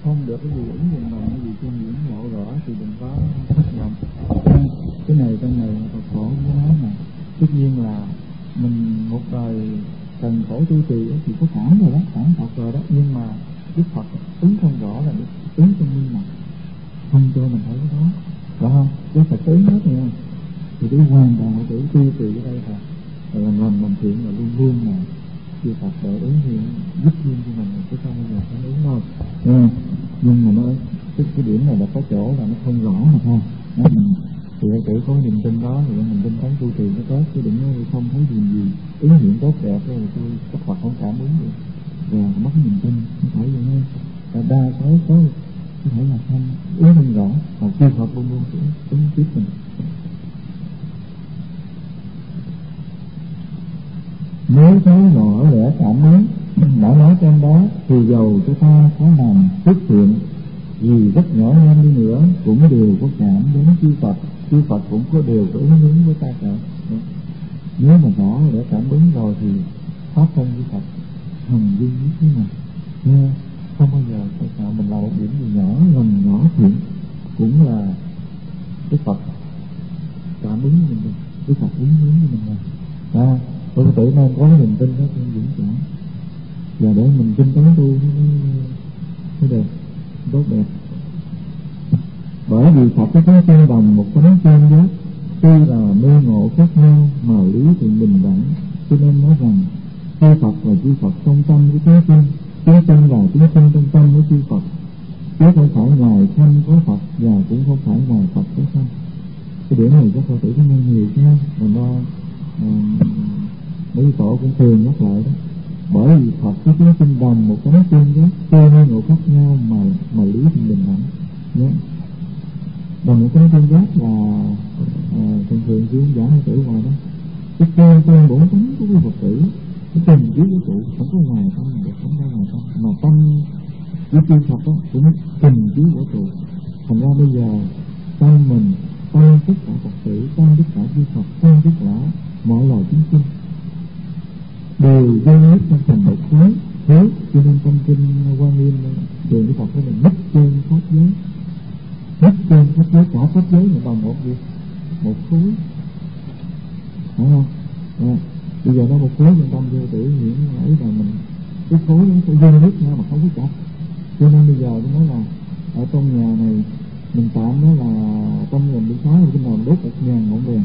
không được cái gì ứng dụng bằng cái gì trên diễn ngộ rõ thì đừng có thất vọng. Cái này trong này Phật khổ không có nói mà. Tất nhiên là mình một đời cần khổ tu trì thì có cảm rồi đó, cảm Phật rồi đó, nhưng mà Đức Phật ứng không rõ là ứng trong minh mặt, không cho mình thấy cái đó, phải không? Cái Phật ứng hết nha, thì cái hoàn toàn phải tự tu trì ở đây là làm chuyện là luôn luôn mà chư Phật để ứng hiện giúp duyên cho mình chứ không bao giờ phải ứng thôi. Nhưng mà nó cái điểm này là có chỗ là nó không rõ mà thôi. Mình thì hãy tự có niềm tin đó thì mình tin tấn tu trì nó tốt, chứ đừng nói không thấy gì ứng hiện tốt đẹp rồi tôi các Phật không cảm ứng được và mất cái niềm tin, không phải vậy nha. Và đa số có thể là không ứng không rõ và chư Phật luôn luôn sẽ ứng tiếp mình. Nếu thấy rõ lẽ cảm ứng đã nói trên đó thì dầu cho ta có làm xuất hiện gì rất nhỏ nhen đi nữa cũng đều có cảm đến chư Phật cũng có đều có ứng hướng với ta cả. Nếu mà rõ lẽ cảm ứng rồi thì pháp thân với Phật hồng duyên như thế nào nghe, không bao giờ phải sợ mình làm một điểm gì nhỏ làm nhỏ chuyện cũng là cái Phật cảm ứng với mình, cái Phật ứng hướng với mình là tôi tự nên có niềm tin đó trong vững chãi và để mình tin tấn tu nó đẹp tốt đẹp. Bởi vì Phật có tương đồng một tánh chân giác, tuy là mê ngộ khác nhau mà lý thì bình đẳng, cho nên nói rằng chư Phật là chư Phật trong tâm với chúng sinh là chúng sinh trong tâm với chư Phật, chứ không phải ngoài sanh có Phật và cũng không phải ngoài Phật có sanh. Cái điểm này các Phật tử có nghe nhiều chứ mình lo mấy tổ cũng thường nhắc lại đó. Bởi vì Phật với chúng sinh đồng một tánh chân giác, tuy mê ngộ khác nhau mà lý thì bình đẳng nhé. Đồng một tánh chân giác là thường thường chuyên giả hay tử ngoài đó cái trên bổn tánh của cái Phật tử cái tình chiếu của trụ không có ngoài tâm được, không có ngoài tâm mà tâm với chư Phật đó cũng tình chiếu của trụ. Thành ra bây giờ tâm mình, tâm tất cả Phật tử, tâm tất cả chư Phật, tâm tất cả mọi loài chúng sinh đều dây nhất trong thành một khối thế, cho nên trong kinh Quan Nghiêm đường của Phật nói là nhất trên pháp giới, nhất trên pháp giới, cả pháp giới là bằng một gì, một khối, phải không? Bây giờ nó một khối trong tâm vô tử những ấy là mình cái khối nó sẽ dây nhất nhau mà không có chặt, cho nên bây giờ tôi nói là ở trong nhà này mình tạm đó là trong gần 16 là cái nào đốt 1.000 ngọn đèn,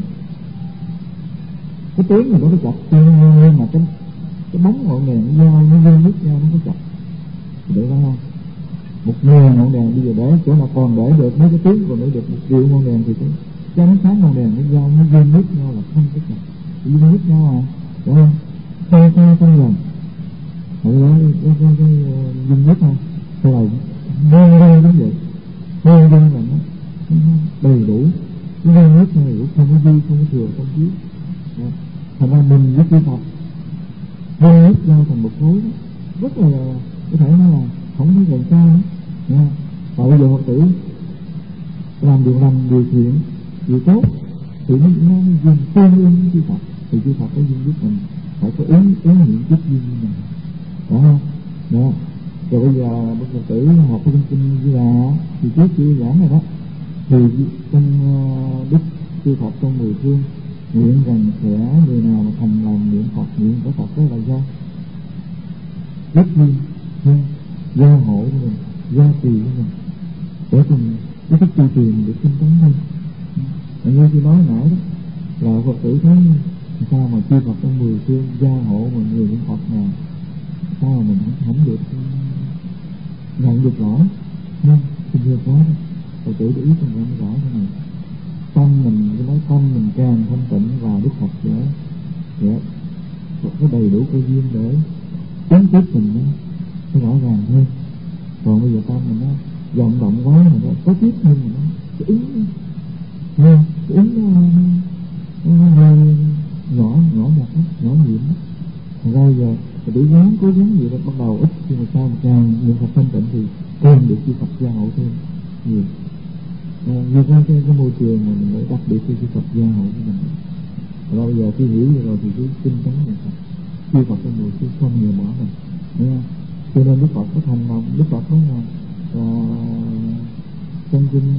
cái tiếng này nó có chặt nhưng mà cái bóng ngọn đèn nó giao nó dây nhất nhau nó có chặt để đó không? 1.000 ngọn đèn bây giờ để chỗ nào còn để được mấy cái tiếng còn để được 1.000 ngọn đèn thì cái ánh sáng ngọn đèn nó giao nó dây nhất nhau là không có chặt, dây nhất nhau à, đúng không? Không lần phải nói cái dây nhất không? Hay là dây giống vậy, dây là nó đầy đủ, cái dây nhất này đủ, không có dư, không có thừa, không thiếu. Thành ra mình với chư Phật dây nhất nhau thành một khối đó, rất là có thể nói là không có gần xa nữa nha. Và bây giờ Phật tử làm điều lành, điều thiện, điều tốt thì nó duyên tương ứng với chư Phật, thì chư Phật có duyên giúp mình phải có ứng hiện chút duyên với mình, phải không? Đó. Rồi bây giờ Đức Phật tử học cái kinh Di Đà thì trước khi giảng này đó thì trong Đức chư Phật trong 10 phương nguyện rằng sẽ người nào mà thành lòng niệm Phật, nguyện của Phật đó là do rất duyên gia hộ của mình, gia trì của mình để cùng cái thức tu truyền được tinh tấn hơn. Như tôi nói nãy đó là Phật tử thấy sao mà chư Phật trong 10 phương gia hộ mọi người niệm Phật nào sao mà mình không được nhận được rõ nhưng tình yêu quá đó. Phật tử để ý trong rõ cái này, tâm mình cái nói tâm mình càng thanh tịnh và Đức Phật sẽ có đầy đủ cơ duyên để tiến tiếp mình nó rõ ràng hơn. Còn bây giờ tâm mình nó vọng động quá mà nó có tiếp hơn mà nó cái ứng nha, cái ứng nó hơi nhỏ nhặt lắm, nhỏ nhiệm lắm. Thành ra bây giờ để cố gắng gì đó bắt đầu ít, nhưng mà sao mà càng niệm Phật thanh tịnh thì càng được chư Phật gia hộ thêm nhiều. Như cái môi trường mà mình phải đặc biệt cho chư Phật gia hộ của mình. Và bây giờ khi hiểu rồi thì cứ tinh tấn niệm Phật, chư Phật trong người chứ không nhiều bỏ mình, nghe. Cho nên Đức Phật có thành lòng, Đức Phật nói là kinh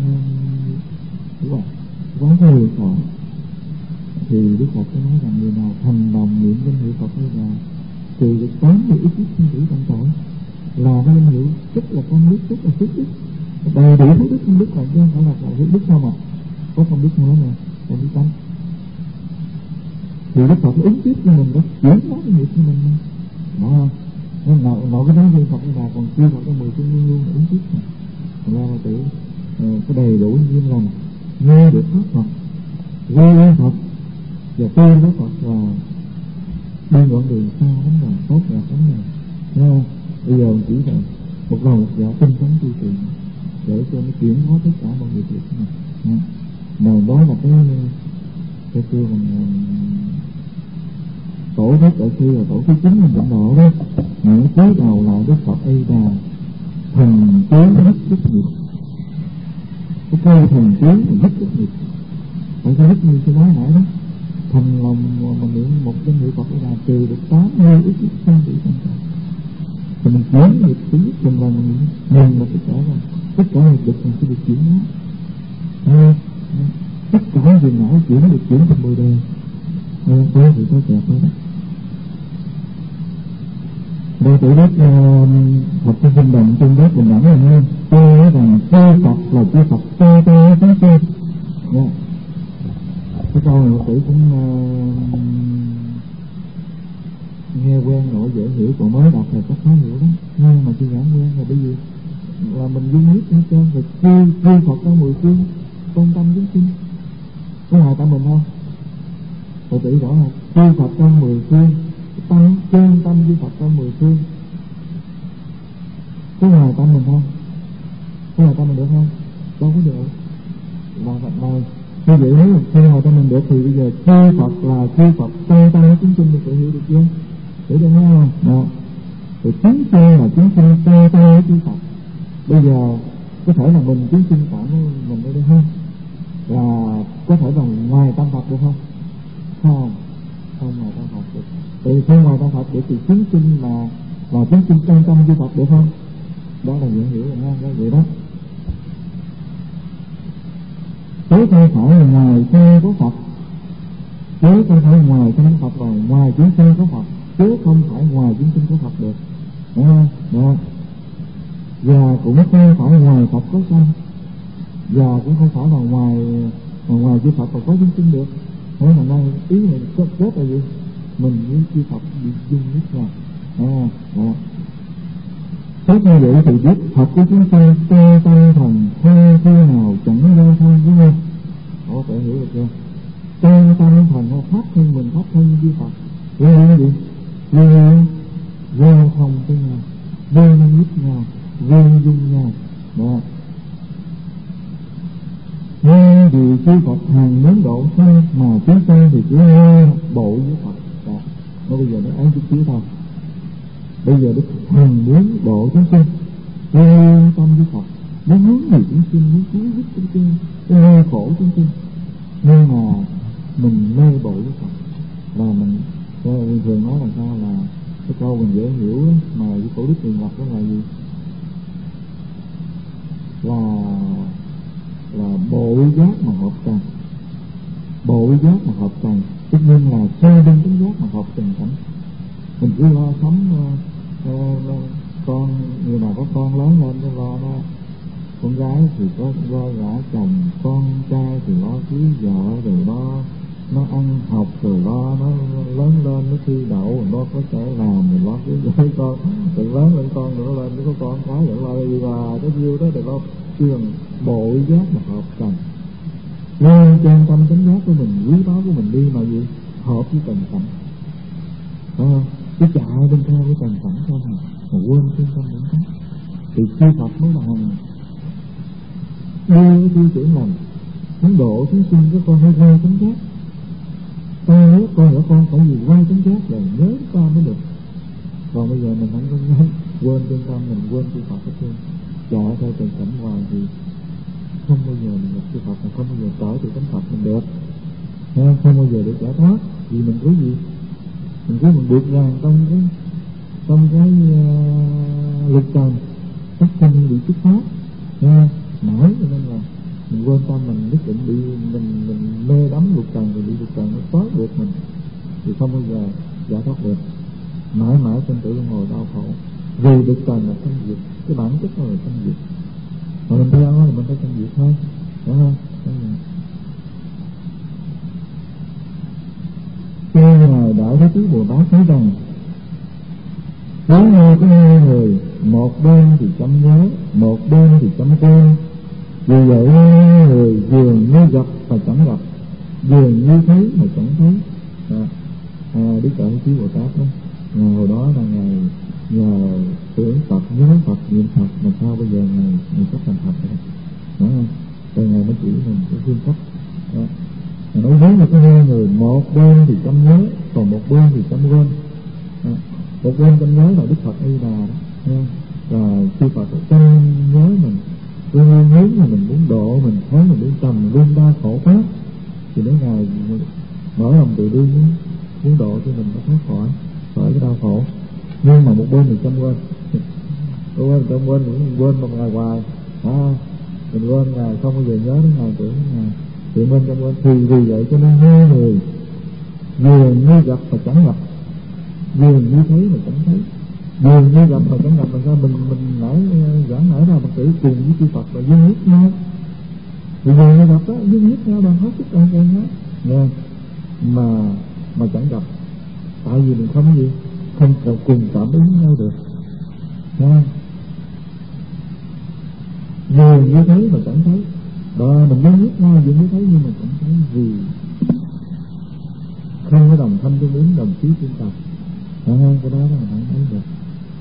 quán thế hiệu thọ thì Đức Phật có nói rằng người nào thành lòng niệm danh hiệu Phật hay là trừ được 80 ít sinh tử trong tội, là cái danh hiệu rất là công đức, rất là phước đức, đầy đủ phước đức công đức, là chứ không phải là phước đức sao mà có công đức nữa nè, công đức tánh. Thì Đức Phật ứng tiếp cho mình đó, chuyển hóa cái nghiệp của mình đó không? Nội cái đó Phật là còn chưa Phật có 10 phương luôn luôn ứng tiếp này. Thành ra là tự có đầy đủ như là nghe được pháp Phật, quy y Phật và tu với Phật, và đi đoạn đường xa lắm rồi, tốt là lắm rồi. Nghe bây giờ chỉ là một lòng một dạ tinh tấn tu trì để cho nó chuyển hóa tất cả mọi việc của mình. Mà đó là cái kêu bằng tổ đất ở kia là tổ thứ 9 mình định độ đó. Những cuối đầu lại Đức Phật A Đà thần tướng hết sức nghiệp. Cái câu thần tướng là hết sức nghiệp. Tại sao hết như tôi nói nãy đó, thành lòng mà niệm một danh hiệu Phật A Đà trừ được 80 ít sinh tử trong trời. Thì mình chuyển nghiệp thứ nhất mình là mình là tất cả nghiệp lực mình sẽ được chuyển hóa. Tất cả việc não chuyển được chuyển thành Bồ Đề. Đó thì có kẹt đó. Đây tự đất Phật trong kinh đồng trên đất bình đẳng này nghe. Tôi nói rằng chư Phật là chư Phật to to chúng sinh. Cái câu này tự cũng nghe quen rồi, dễ hiểu, còn mới đọc thì chắc khó hiểu lắm. Nhưng mà chưa giảng quen rồi, bởi vì là mình duy nhất hết trơn. Rồi chư Phật trong 10 phương tôn tâm chúng sinh, có ngoài tâm mình không? Tôi tự rõ là chư Phật trong 10 phương, tâm chân tâm chư Phật trong 10 phương, có ngoài tâm mình không? Có ngoài tâm mình được không? Đâu có được. Là Phật này như vậy, nếu mà không ngoài tâm mình được thì bây giờ chư Phật là chư Phật tôn tâm chúng sinh, được hiểu được chưa? Hiểu được không? Đó. Thì chúng sinh là chúng sinh tôn tâm chư Phật. Bây giờ có thể là mình chúng sinh cảm mình ở đây không? Là có thể là ngoài tâm Phật được không? Không ngoài tâm Phật được. Thì không ngoài tâm Phật được thì chúng sinh là chúng sinh tôn tâm chư Phật được không? Đó là dễ hiểu rồi ha, đó vậy đó. Chứ không phải là ngoài thân có Phật, chứ không phải ngoài thân Phật, là ngoài chúng sinh có Phật, chứ không phải ngoài chúng sinh có Phật được. Đó. Và cũng không phải ngoài Phật có sanh, và cũng không phải là ngoài chư Phật còn có chúng sinh được. Thế mà nay ý này rất là gì? Mình với chư Phật bị dung nhất rồi. Đó. Tốt như vậy thì biết Phật của chúng sinh tê tâm thần tha khi nào chẳng giao thông, đúng không? Có thể hiểu được chưa? Tê tâm thần hay pháp thân mình, pháp thân chư Phật với những gì? Với giao thông với nhau, đơn nhất nhau, viên dung nhau. Đó. Nhưng vì chư Phật hàng muốn độ sanh mà chúng sinh thì chỉ nghe bộ với Phật. Đó. Nó bây giờ nó án chút xíu thôi. Bây giờ Đức hàng muốn độ chúng sinh, vô tâm với Phật, muốn hướng người chúng sinh, muốn cứu giúp chúng sinh, nêu khổ chúng sinh. Nhưng mà mình mê bộ với Phật là mình thường nói làm sao là cái câu mình dễ hiểu đó, mà cái cổ đức thường lập đó là gì? Là bộ giác mà hợp trần. Bộ giác mà hợp trần, tất nhiên là sơ đinh tính giác mà hợp trần cảnh. Mình cứ lo sống con, người nào có con lớn lên cái lo đó, con gái thì có lo gả chồng, con trai thì lo cưới vợ, rồi nó ăn học, rồi lo nó lớn lên nó thi đậu, rồi nó có thể làm, rồi lo cưới với con, rồi lớn lên con rồi nó lên nó có con cái, rồi lo đi và cái nhiêu đó, rồi lo trường bộ giác mà hợp trần. Nên chân tâm chánh giác của mình, quý báu của mình đi mà gì? Hợp với trần cảnh. Cái chạy bên theo cái trần cảnh thôi mà quên chân tâm chánh giác thì chư Phật mới là hằng đưa cái tiêu chuẩn là muốn độ chúng sinh của con hay quay chánh giác. Con nếu con ở con phải gì quay chánh giác là nhớ con mới được. Còn bây giờ mình không có nhớ, quên chân tâm mình, quên chư Phật hết trơn, chạy theo trần cảnh hoài thì không bao giờ mình gặp chư Phật, mà không bao giờ trở từ chánh Phật mình được, không bao giờ được giải thoát. Vì mình cứ gì? Mình cứ mình buộc ràng trong cái lực trần, các sinh bị xuất phát. mãi, cho nên là mình quên tâm, mình nhất định bị mình mê đắm dục trần, thì bị dục trần nó trói buộc mình, thì không bao giờ giải thoát được, mãi mãi sinh tử luân hồi đau khổ. Vì dục trần là sanh diệt, cái bản chất nó là sanh diệt, mà mình theo nó là mình phải sanh diệt thôi, hiểu không? Cho Ngài Đại Thế Chí Bồ Tát nói rằng nếu như có hai người, một bên thì chăm nhớ, một bên thì chăm quên, vì vậy hai người dường như gặp mà chẳng gặp, dường như thấy mà chẳng thấy. Đức Đại Thế Chí Bồ Tát đó, Ngài hồi đó là Ngài nhờ tưởng Phật, nhớ Phật, niệm Phật, mà sao bây giờ Ngài chấp thành Phật rồi, đúng không? Rồi Ngài mới chỉ mình cái phương cách. Nói với có hai người, một bên thì chăm nhớ, còn một bên thì chăm quên. Một bên chăm nhớ là Đức Phật A Di Đà đó, và khi Phật chăm nhớ mình, luôn hướng mà mình muốn độ, mình thấy mình muốn trầm luôn đau khổ quá, thì đến Ngài mở lòng từ bi muốn độ cho mình nó thoát khỏi cái đau khổ. Nhưng mà một bên thì chăm quên, chăm quên mình quên một ngày hoài, mình quên Ngài, không bao giờ nhớ đến Ngài, tưởng đến Ngài, thì bên chăm quên. Thì vì vậy cho nên hai người dường như gặp mà chẳng gặp, dường như thấy mà chẳng thấy, dường như gặp mà chẳng gặp. Làm sao mình nãy giảng nãy là Phật tử cùng với chư Phật là duyên nhất nhau, thì dường như gặp đó duyên nhất nhau, bằng hết sức an toàn hết, nghe mà chẳng gặp, tại vì mình không gì không cùng cảm ứng nhau được, nghe. Dường như thấy mà chẳng thấy đó, mình duyên nhất nhau, dường như thấy nhưng mà chẳng thấy, vì không có đồng thanh tương ứng, đồng chí tương tập. Cái đó là mình không thấy được.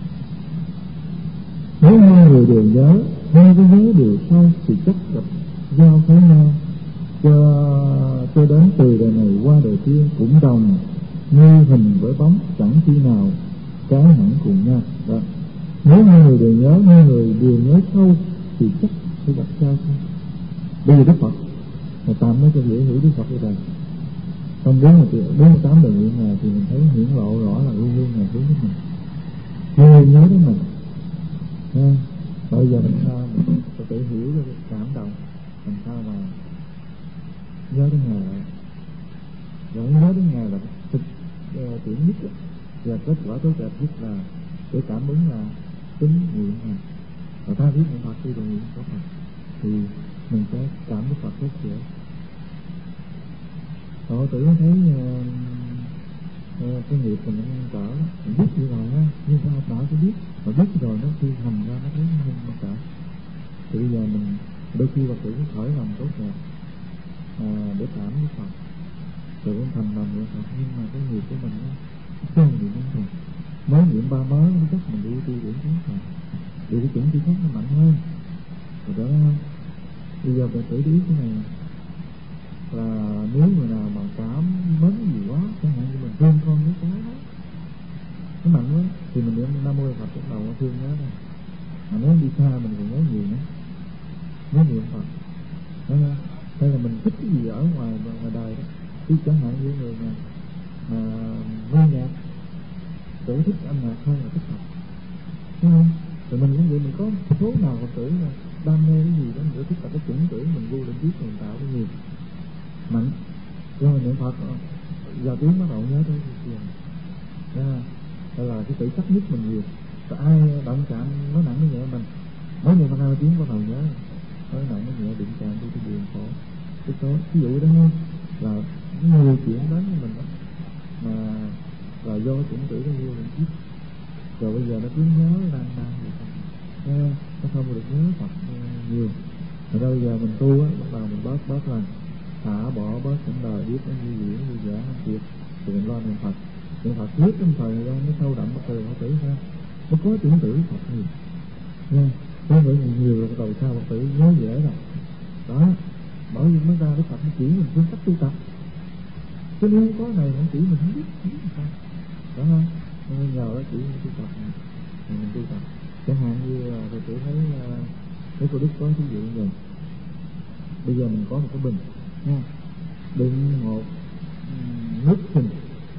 Nếu hai người đều nhớ, hai cái nhớ đều sai, thì chắc gặp giao thấy nhau, cho đến từ đời này qua đời kia cũng đồng như hình với bóng, chẳng khi nào cái hẳn cùng nhau đó. Nếu hai người đều nhớ, hai người đều nhớ sâu, thì chắc sẽ gặp nhau thôi. Bây giờ Đức Phật là tạm nói cho dễ hiểu, Đức Phật như vậy trong 48 đời nguyện này thì mình thấy hiển lộ rõ là luôn luôn Ngài hướng đến mình, người nhớ đến mình. Bây giờ mình sao mình có thể hiểu được cảm động, làm sao mà nhớ đến Ngài lại, rồi nhớ đến Ngài là thực tiễn nhất đó. Và kết quả tốt đẹp nhất là để cảm ứng là tính nguyện Ngài, và ta biết niệm Phật khi đồng nguyện có Phật thì mình sẽ cảm với Phật rất dễ. Tổ tử thấy cái nghiệp mình đang trở, mình biết như rồi á, nhưng sao bảo cái biết, mà biết rồi nó khi hành ra nó thấy nó không trở. Thì bây giờ mình đôi khi Phật tử khởi lòng tốt đẹp để cảm với Phật, rồi cũng thành lòng niệm Phật, nhưng mà cái nghiệp của mình nó không niệm Phật, mới niệm ba mới nó chắc mình đi tiêu điểm khác rồi, vì cái chuẩn chỉ khác nó mạnh hơn rồi đó không. Bây giờ Phật tử ý cái này là nếu người nào mà cảm mến gì quá, chẳng hạn như mình thương con với cái đó nó mạnh quá, thì mình niệm Nam Mô Phật bắt đầu thương nhớ này. Mà nếu đi xa mình còn nhớ nhiều nữa, nhớ niệm Phật đó. Hay là mình thích cái gì ở ngoài đời đó, chứ chẳng hạn như người mà nghe nhạc, tưởng thích âm nhạc hơn là thích Phật, đúng không? Rồi mình cũng vậy, mình có số nào Phật tử là đam mê cái gì đó, mình thích là cái chuẩn tưởng mình vô định biết mình tạo cái gì mạnh, rồi niệm Phật giờ tiếng bắt đầu nhớ tới cái gì đó là cái tự sắc nhất mình nhiều. Rồi ai động chạm nói nặng nói nhẹ mình nói niệm Phật 2 tiếng bắt đầu nhớ, nói nặng nói nhẹ đụng chạm đi cái buồn khổ cái số, ví dụ đó không, là nhiều chuyện đến với mình đó, mà là do cái chuẩn tử nó vô định biết. Rồi bây giờ nó cứ nhớ đang vậy thôi, nó không được nhớ Phật nhiều. Rồi bây giờ mình tu á, bắt đầu mình bớt lần, thả bỏ bớt những đời biết nó như diễn như giả không kịp, thì mình lo niệm Phật. Niệm Phật biết trong thời gian nó sâu đậm, bắt đầu Phật tử sao nó có tưởng tử Phật nhiều nha, có người nhiều rồi bắt đầu sao Phật tử nhớ dễ rồi đó. Bởi vì mới ra Đức Phật nó chỉ mình phương cách tu tập, chứ nếu có này nó chỉ mình không biết sao đó không. Nên nhờ đó chỉ tu tập mình tu tập. Chẳng hạn như Phật tử thấy cái cô Đức có ví dụ như bây giờ mình có một cái bình nha, đựng một nước sình,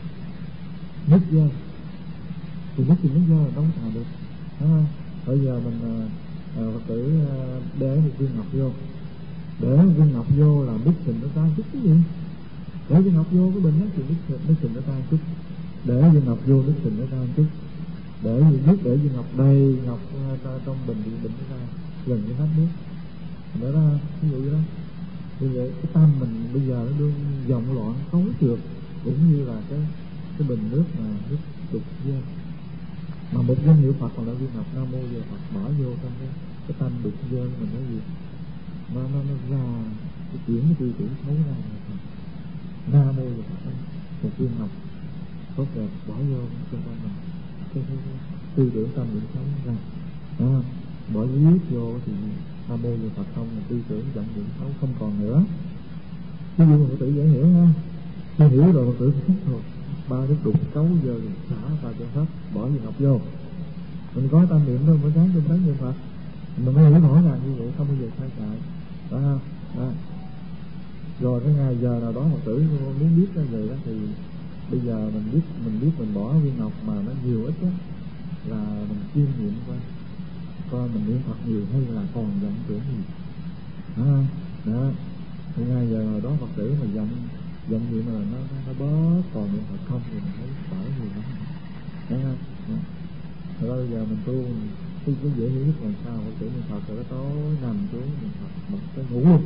nước dơ, thì nước sình nước dơ là đâu xài được, đúng không? Bây giờ mình Phật tử để một viên ngọc vô, để một viên ngọc vô là biết xình nó tan chút cái gì, để viên ngọc vô cái bình đó thì biết xình nó tan chút, để viên ngọc vô biết xình nó tan chút, để viên ngọc đầy ngọc trong bình thì bình nó ra gần cái hết nước, để đó ví dụ đó. Như vậy cái tâm mình bây giờ nó đương vọng loạn khấu trượt, cũng như là cái bình nước mà nước đục dơ, mà một danh hiệu Phật còn là viên ngọc Nam Mô Giờ Phật bỏ vô trong cái tâm đục dơ mình nói gì nó ra cái chuyển cái tư tưởng xấu ra Nam Mô Giờ Phật, một viên ngọc tốt đẹp bỏ vô trong tâm mình, cái tư tưởng tâm niệm xấu ra bỏ giết vô thì Nam Mô Giờ Phật không, là tư tưởng vọng niệm xấu không còn nữa. Ví dụ Phật tử dễ hiểu ha, khi hiểu rồi Phật tử thích thôi, ba nước đục cấu giờ xả vào cho hết, bỏ viên ngọc vô, mình có tâm niệm thôi, mỗi sáng tôi thấy niệm Phật, mình mới hiểu rõ ràng như vậy, không bao giờ sai chạy đó. Rồi cái ngày giờ nào đó Phật tử muốn biết cái vậy đó thì bây giờ mình biết mình bỏ viên ngọc mà nó nhiều ít đó, là mình chiêm nghiệm coi mình niệm Phật nhiều hay là còn vọng tưởng gì đó. Thì ngày giờ nào đó Phật tử mà vọng niệm là nó bớt, còn niệm Phật không thì mình thấy bỏ nhiều lắm, thấy không? Rồi bây giờ mình tu cái dễ hiểu nhất là sao? Phật tử niệm Phật rồi đó tối nằm xuống niệm Phật bật cái ngủ luôn,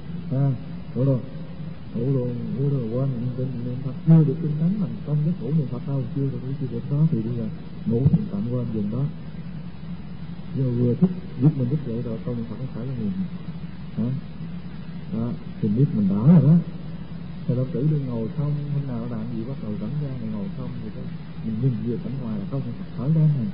ngủ luôn quên niệm Phật, chưa được kinh thánh mình không giấc ngủ niệm Phật đâu, chưa được đó thì bây giờ ngủ thì tạm quên dừng đó. Giờ vừa thức giấc mình thức dậy rồi câu niệm Phật không phải là niệm đó thì biết mình đỡ rồi đó. Thầy Phật tử đi ngồi không, hôm nào làm gì bắt đầu dẫn ra này ngồi không thì mình nhìn về cảnh ngoài là câu niệm Phật thở ra này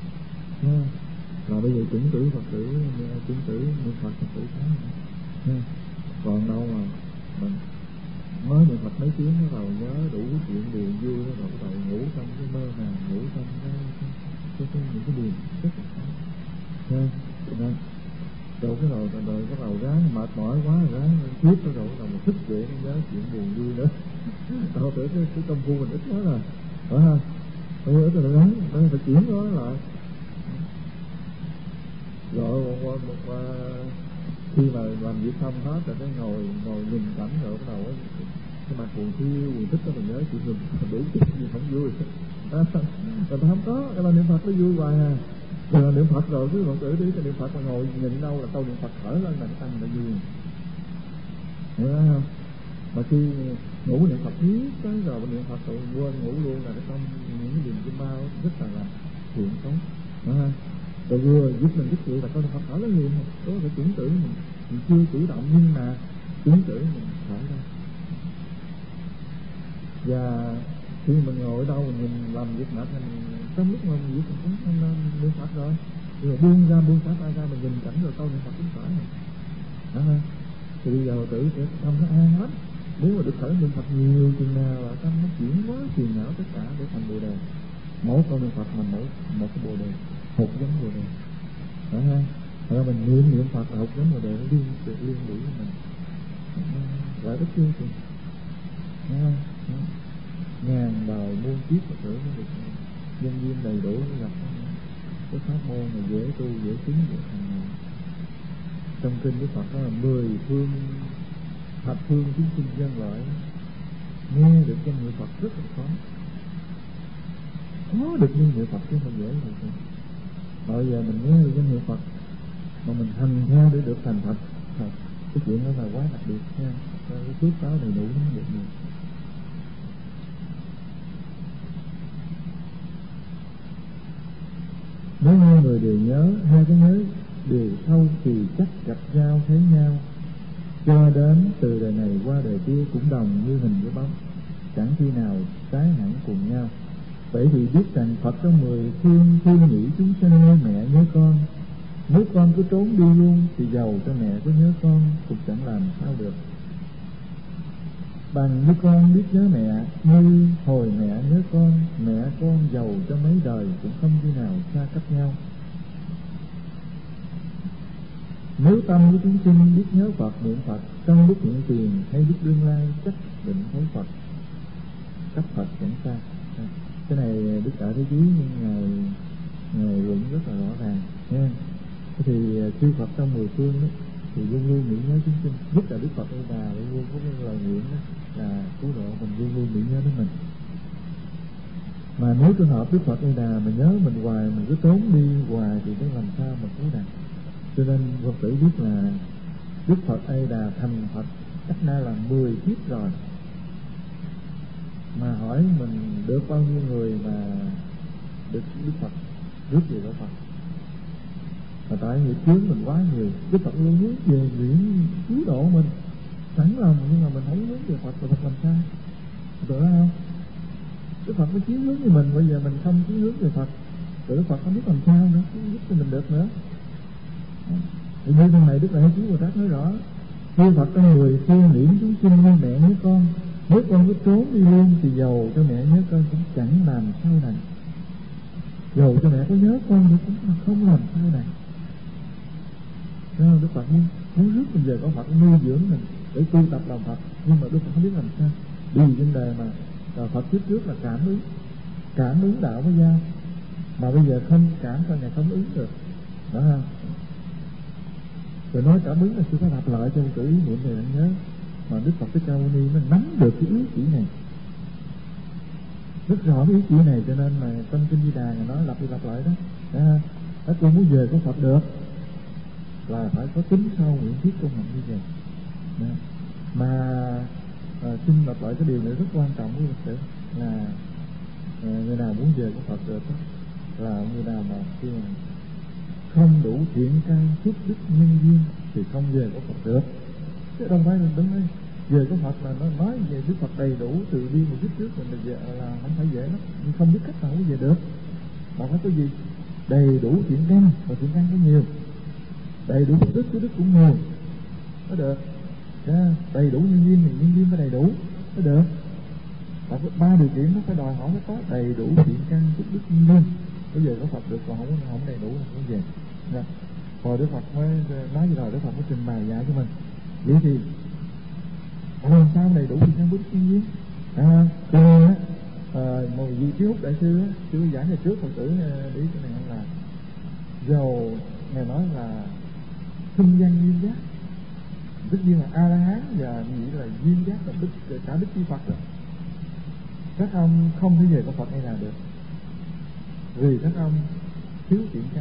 là bây giờ chuẩn tử Phật tử niệm Phật tử tháng còn đâu mà mình mới niệm Phật mấy tiếng nó đầu nhớ đủ chuyện buồn vui nó bắt đầu ngủ trong cái mơ nào, ngủ trong những cái điều rất là khó rồi cái rồi bắt đầu ráng mệt mỏi quá rồi ráng tiếp rồi bắt đầu mình thức dậy nó nhớ chuyện buồn vui nữa đâu tưởng cái công phu mình ít quá rồi phải không? Ít rồi ráng phải chuyển nó lại rồi qua khi mà làm việc xong hết rồi cái ngồi nhìn cảnh rồi bắt đầu cái mặt buồn thích đó mình nhớ chuyện mình đủ chút gì không vui rồi ta không có cái là niệm Phật nó vui hoài à. Rồi niệm Phật rồi cứ Phật tử đi cái niệm Phật mà ngồi nhìn đâu là câu niệm Phật thở lên là cái tâm là vui, hiểu không? Mà khi ngủ niệm Phật biết cái rồi niệm Phật rồi quên ngủ luôn là cái tâm những cái niềm chim bao rất là thiện tốt, hiểu không? Rồi vừa giúp mình thức dậy là câu niệm Phật thở lên liền, đó là chuẩn tử mình chưa chủ động nhưng mà chuẩn tử mình thở ra. Và khi mình ngồi ở đâu mình làm việc mệt mình trong lúc mà mình việc mình cũng niệm Phật rồi buông xả tay ra mình nhìn cảnh rồi câu niệm Phật cũng phải rồi thì bây giờ tự sẽ tâm nó an lắm. Nếu mà được khởi niệm Phật nhiều chừng nào là tâm nó chuyển hóa phiền não tất cả để thành bồ đề, mỗi câu niệm Phật mình một cái bồ đề, một giống bồ đề rồi mình niệm Phật là một giống bồ đề nó liên lụy với mình lại rất chương trình ngàn đời muôn kiếp Phật tử nó được nhân duyên đầy đủ để gặp cái pháp môn mà dễ tu dễ chứng dễ thành này. Trong kinh Đức Phật có là 10 phương thập phương chúng sinh dân lợi nghe được danh hiệu Phật rất là khó được như hiệu Phật chứ không dễ được. Bây giờ mình nghe được danh hiệu Phật mà mình hành theo để được thành Phật, cái chuyện đó là quá đặc biệt nha. Cái phước báo đầy đủ nó được nhiều. Nếu hai người đều nhớ, hai cái nhớ đều sâu thì chắc gặp nhau thấy nhau, cho đến từ đời này qua đời kia cũng đồng như hình với bóng, chẳng khi nào trái hẳn cùng nhau. Vậy thì biết rằng Phật có 10 phương thương nghĩ chúng sinh như mẹ nhớ con. Nếu con cứ trốn đi luôn thì giàu cho mẹ có nhớ con cũng chẳng làm sao được. Bằng như con biết nhớ mẹ như hồi mẹ nhớ con, mẹ con giàu cho mấy đời cũng không khi nào xa cách nhau. Nếu tâm của chúng sinh biết nhớ Phật niệm Phật trong lúc hiện tiền hay lúc đương lai chắc định thấy Phật, cách Phật chẳng xa. Cái này Đức Đại Thế Chí nhưng Ngài luận rất là rõ ràng nha. Thì chư Phật trong mười phương đó, thì luôn luôn nghĩ nhớ chúng sinh, nhất là Đức Phật A Đà luôn luôn có cái lời nguyện đó là cứu độ mình, luôn luôn nghĩ nhớ đến mình. Mà nếu trường hợp Đức Phật A Đà mà nhớ mình hoài, mình cứ trốn đi hoài thì nó làm sao mà cứu đạt. Cho nên Phật tử biết là Đức Phật A Đà thành Phật cách nay là 10 kiếp rồi, mà hỏi mình được bao nhiêu người mà được Đức Phật rước về đó Phật. Mà tại nghiệp chướng mình quá nhiều, Đức Phật luôn hướng về nguyện cứu độ mình sẵn lòng, nhưng mà mình không hướng về Phật thì Phật làm sao? Được không? Đức Phật mới chiếu hướng với mình, bây giờ mình không chiếu hướng về Phật, rồi Đức Phật không biết làm sao nữa, không giúp cho mình được nữa. Như trong này Đức Đại Trí Bồ Tát nói rõ, chư Phật trong 10 phương niệm chúng sinh như mẹ nhớ con, nếu con cứ trốn đi luôn thì dầu cho mẹ nhớ con cũng chẳng làm sao này. Dầu cho mẹ có nhớ con thì cũng không làm sao này. Đức Phật muốn rước mình về có Phật nuôi dưỡng mình để tu tập làm Phật, nhưng mà Đức Phật không biết làm sao. Đi trên đời mà Phật trước là cảm ứng đạo mới ra, mà bây giờ không cảm sao ngày không ứng được, đó không? Rồi nói cảm ứng là chưa có lặp lại cho một ý niệm này bạn nhớ, mà Đức Phật Thích Ca Mâu Ni nó nắm được cái ý chỉ này, rất rõ cái ý chỉ này, cho nên mà trong kinh Di Đà người nói lặp đi lặp lại đó. Tôi muốn về có Phật được là phải có tính sau nguyện thiết công hạnh như vậy. Đó. Mà xin lặp lại cái điều này rất quan trọng với Phật tử là người nào muốn về có Phật được đó, là người nào mà khi mà không đủ thiện căn phước đức nhân duyên thì không về có Phật được. Chứ đâu phải đúng đấy, về có Phật là nó nói về Đức Phật đầy đủ từ bi một kiếp trước mình về là không phải dễ lắm, nhưng không biết cách nào cũng về được. Mà phải có gì? Đầy đủ thiện căn, và thiện căn có nhiều, đầy đủ phước đức cũng nhiều mới được. Đầy đủ nhân duyên thì nhân duyên phải đầy đủ mới được. Tại có 3 điều kiện nó phải đòi hỏi nó có đầy đủ thiện căn phước đức nhân duyên bây giờ có Phật được, còn không đầy đủ là không về. Rồi Đức Phật mới nói gì rồi, Đức Phật mới trình bày dạy cho mình. Vậy thì làm sao đầy đủ thiện căn phước đức nhân duyên? Cho nên một vị Trí Húc đại sư á, sư giảng ngày trước Phật tử để cái này là dầu ngài nói là sinh văn duyên giác, tất nhiên là A La Hán và nghĩ là duyên giác là cả đức chi Phật rồi. Các ông không thể về có Phật hay là được, vì các ông thiếu thiện căn.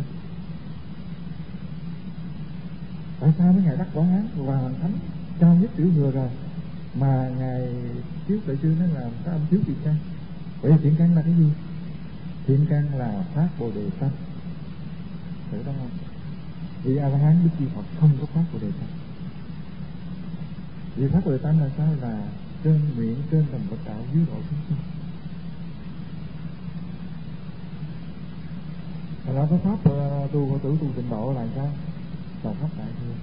Tại sao mấy ngài đắc Quả Hán và Hoàng Thánh cao nhất tiểu thừa rồi mà ngài thiếu đại sư nói là các ông thiếu thiện căn? Vậy thiện căn là cái gì? Thiện căn là phát Bồ Đề tâm, hiểu đó không? Vì A La Hán đức chi Phật không có phát Bồ Đề tâm. Vì phát Bồ Đề tâm là sao? Là trên nguyện trên tầm Phật đạo dưới độ chúng sinh. Là có pháp tu Phật tử tu tịnh độ là sao? Là pháp đại thừa.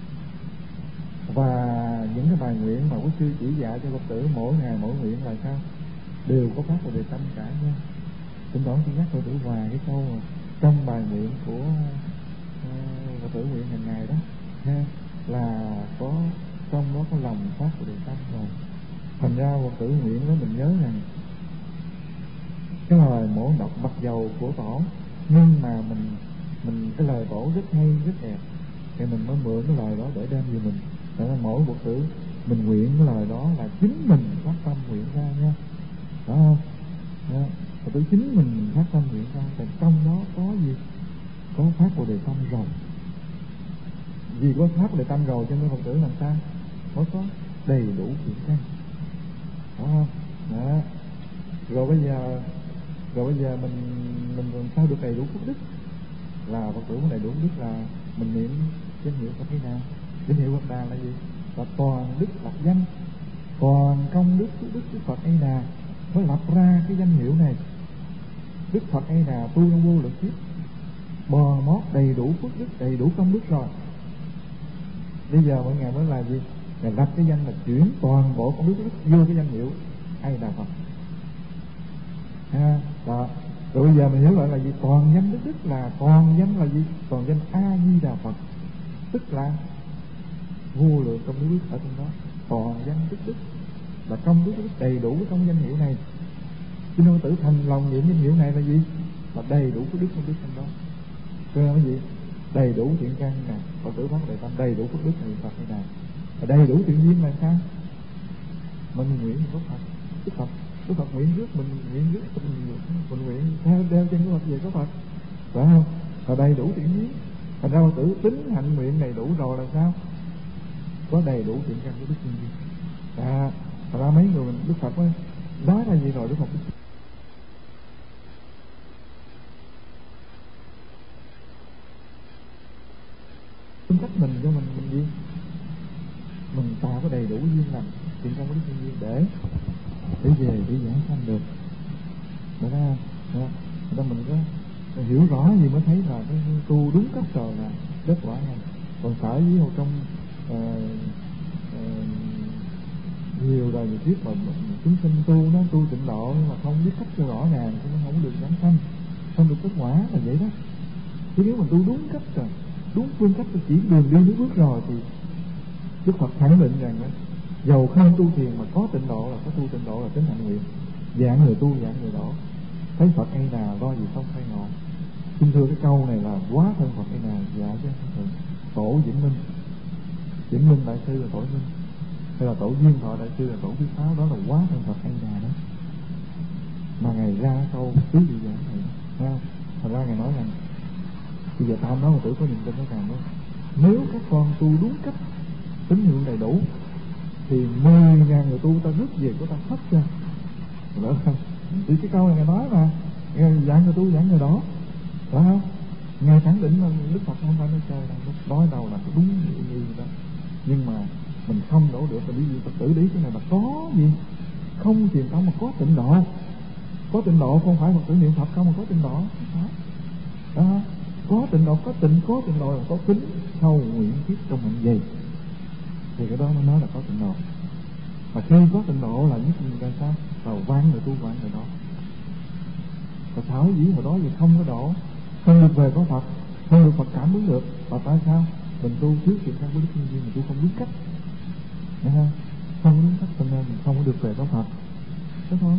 Và những cái bài nguyện mà quý sư chỉ dạy cho Phật tử mỗi ngày mỗi nguyện là sao? Đều có pháp Bồ Đề tâm cả nha. Thỉnh thoảng tôi nhắc Phật tử hoài cái câu mà trong bài nguyện của Phật tử nguyện hàng ngày đó ha, là có trong đó có lòng pháp Bồ Đề tâm rồi. Thành ra Phật tử nguyện đó mình nhớ rằng cái lời mỗi đọc mặc dầu của tổ, nhưng mà mình cái lời tổ rất hay rất đẹp, thì mình mới mượn cái lời đó để đem về mình. Tại nên mỗi Phật tử mình nguyện cái lời đó là chính mình phát tâm nguyện ra nha, đó không? Đó. Phật tử chính mình phát tâm nguyện ra, thì trong đó có gì? Có phát Bồ Đề tâm rồi. Vì có pháp Bồ Đề tâm rồi cho nên Phật tử làm sao? Mới có đầy đủ thiện căn, đó không? Đó. Rồi bây giờ mình làm sao được đầy đủ phước đức? Là Phật tử có đầy đủ đức là mình niệm danh hiệu Phật thế nào? Danh hiệu Phật Đà là gì? Là toàn đức lập danh, toàn công đức phước đức Đức Phật A Đà mới lập ra cái danh hiệu này. Đức Phật A Đà tu trong vô lượng kiếp, bò mót đầy đủ phước đức, đầy đủ công đức rồi. Bây giờ mọi ngày mới là gì? Là lập cái danh là chuyển toàn bộ công đức vô cái danh hiệu A Đà Phật. Đó. Rồi bây giờ mình hiểu lại là gì? Toàn danh đức là toàn danh là gì? Toàn danh A Di Đà Phật, tức là vô lượng công đức ở trong đó. Toàn danh đức là công đức đầy đủ trong danh hiệu này. Cho nên tử thành lòng niệm danh hiệu này là gì? Là đầy đủ cái đức công đức trong đó. Cho nên cái gì? đầy đủ thiện căn nè, Phật tử phát đề tâm đầy đủ phước đức niệm Phật như nào, đầy đủ thiện duyên là sao? Mình nguyện có Phật, Đức Phật nguyện rước mình, nguyện rước mình nguyện theo đeo chân của Phật về có Phật, phải không? Và đầy đủ thiện duyên, thành ra Phật tử tính hạnh nguyện đầy đủ rồi là sao? Có đầy đủ thiện căn của đức nhân duyên. Thật ra mấy người mình Đức Phật nói ra gì rồi Đức Phật tính cách mình cho mình gì? Mình tạo có đầy đủ duyên lành thiện căn của đức nhân duyên để về để giải sanh được. Đó mình có hiểu rõ gì mới thấy là cái tu đúng cách rồi là kết quả này. Còn sở với một trong nhiều đời người thuyết mà chúng sinh tu tịnh độ nhưng mà không biết cách cho rõ ràng thì nó không được giảng sanh, không được kết quả là vậy đó. Chứ nếu mình tu đúng cách rồi, đúng phương cách chỉ đường đi nước bước rồi thì Đức Phật khẳng định rằng dầu không tu thiền mà có tịnh độ là có tu tịnh độ là tính hạnh nguyện, dạng người tu dạng người đổ. Thấy Phật hay nào lo gì không khai ngộ. Xin thưa cái câu này là quá thân Phật hay nào dạ chứ không thường. Tổ Vĩnh Minh đại sư là Tổ Minh, hay là Tổ Duyên Thọ đại sư là Tổ Thứ Sáu, đó là quá thân Phật hay nào đó. Mà Ngài ra câu tứ dị giảng này ha. Thật ra Ngài nói rằng bây giờ ta nói một tử có niềm tin nói rằng đó, nếu các con tu đúng cách tín hiệu đầy đủ thì 10.000 người tu ta rước về của ta hết trơn. Thì cái câu này Ngài nói mà dạng người tu dạng người đó, phải không? Ngài khẳng định là Đức Phật không phải nói chơi đâu, nói đâu là cái đúng như đó. Nhưng mà mình không đổ được, là bởi vì Phật tử đi cái này là có gì không truyền thống mà có tịnh độ. Có tịnh độ không phải Phật tử niệm Phật không mà có tịnh độ, đó. Có tịnh độ, có tịnh độ là có kính sâu nguyện thiết trong hạnh gì thì cái đó nó nói là có tịnh độ. Mà khi có tịnh độ là nhất định là sao? Vào quan người tu quan người đó. Và thảo dĩ hồi đó thì không có độ, không được về có Phật, không được Phật cảm ứng được. Và tại sao? Mình tu thiếu thiện căn của đức nhân duyên, mình tu không đúng cách, không đúng cách cho nên mình không có được về có Phật, thế thôi.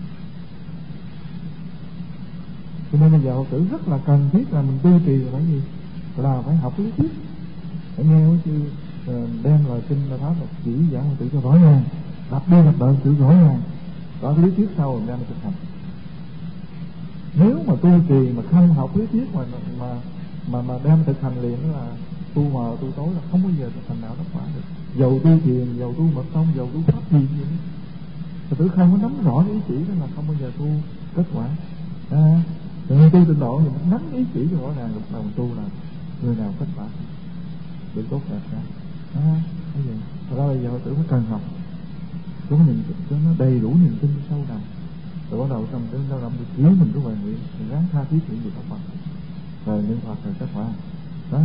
Cho nên bây giờ Phật tử rất là cần thiết là mình tu trì là phải gì? Là phải học lý thuyết, phải nghe cái chư đem lời kinh là pháp là chỉ giảng Phật tử cho rõ ràng, đập đi đập lại tự rõ ràng, có lý thuyết sau rồi đem thực hành. Nếu mà tu trì mà không học lý thuyết mà đem thực hành liền là tu mờ tu tối là không bao giờ thực hành nào đắc quả được. Dầu tu thiền, dầu tu mật tông, dầu tu pháp gì vậy, Phật tử không có nắm rõ cái ý chỉ đó là không bao giờ tu kết quả. Tu tịnh độ thì mình nắm ý chỉ cho rõ ràng, lúc nào mình tu là người nào kết quả được tốt đẹp ra. Cái gì? Thật ra bây giờ Phật tử phải cần học, có niềm cho nó đầy đủ niềm tin sâu đậm, rồi bắt đầu trong cái lao động được chiếu mình có về nguyện, mình ráng tha thiết nguyện gì các Phật, rồi niệm Phật rồi kết quả. Đó.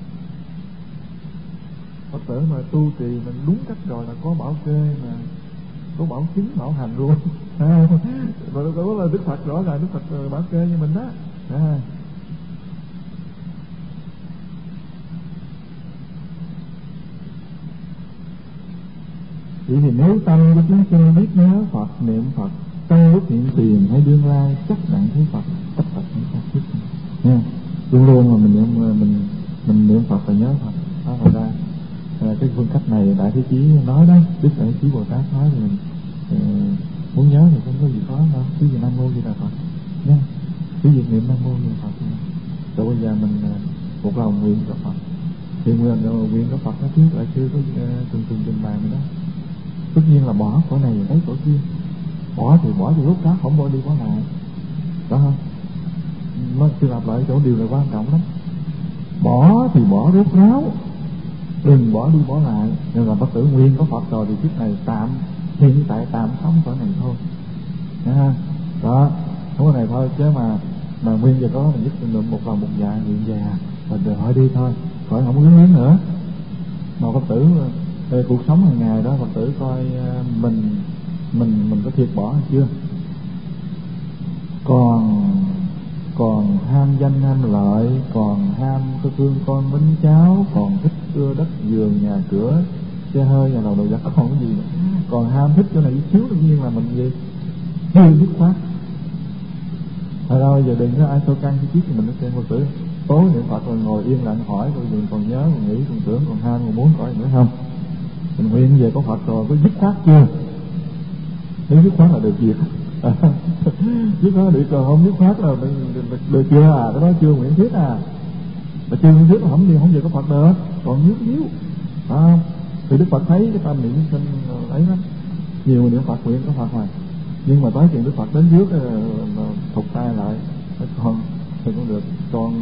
Phật tử mà tu trì mình đúng cách rồi là có bảo kê mà, có bảo chứng bảo hành luôn. Và đó là Đức Phật rõ ràng, Đức Phật bảo kê như mình đó. Chỉ thì nếu tâm của chúng sinh biết nhớ Phật, niệm Phật trong lúc hiện tiền hay đương lai chắc đặng thấy Phật, tất Phật những pháp thiết nha. Luôn luôn mà mình niệm Phật và nhớ Phật. Đó là ra cái phương cách này Đại Thế Chí nói đó, Đức Đại Thế Chí Bồ Tát nói thì mình muốn nhớ thì không có gì khó đâu. Cứ gì Nam Mô Di Đà Phật nha, cứ việc niệm Nam Mô Di Đà Phật. Rồi bây giờ mình một lòng nguyện cho Phật, thì nguyện của Phật nó trước lại chưa có từng trình bày nữa đó. Tất nhiên là bỏ cõi này lấy cõi kia, bỏ thì lúc đó không bỏ đi bỏ lại, đó không? Nó chưa lặp lại chỗ điều này quan trọng lắm. Bỏ thì bỏ rốt ráo, đừng bỏ đi bỏ lại. Nhưng mà Phật tử nguyện có Phật rồi thì kiếp này tạm, hiện tại tạm sống cõi này thôi, đó, không có này thôi. Chứ mà nguyên giờ có mình giúp mình một lòng một dạ nguyện già rồi hỏi đi thôi, khỏi không có hướng nữa. Mà Phật tử cuộc sống hàng ngày đó, Phật tử coi mình có thiệt bỏ hay chưa? Còn ham danh ham lợi, còn ham cái thương con mến cháu, còn thích ưa đất vườn nhà cửa xe hơi nhà lầu đồ vật, còn cái gì nữa? Còn ham thích chỗ này chút xíu tự nhiên là mình gì chưa dứt khoát. Thật ra bây giờ đừng có ai sâu căng cái chiếc thì mình nói xem Phật tử tối niệm Phật rồi ngồi yên lặng hỏi rồi còn nhớ, còn nghĩ, còn tưởng, còn ham, còn muốn hỏi nữa không? Mình nguyện về có Phật rồi có dứt khoát chưa? Nếu dứt khoát là được việc. Dứt khoát được rồi, không dứt khoát là được chưa à? Cái đó chưa nguyện thiết à? Mà chưa nguyện thiết là không về có Phật được, còn níu thì Đức Phật thấy cái tâm niệm sinh ấy đó, nhiều niệm Phật nguyện có Phật mà, nhưng mà tới chuyện Đức Phật đến trước thục tay lại, con thì cũng được,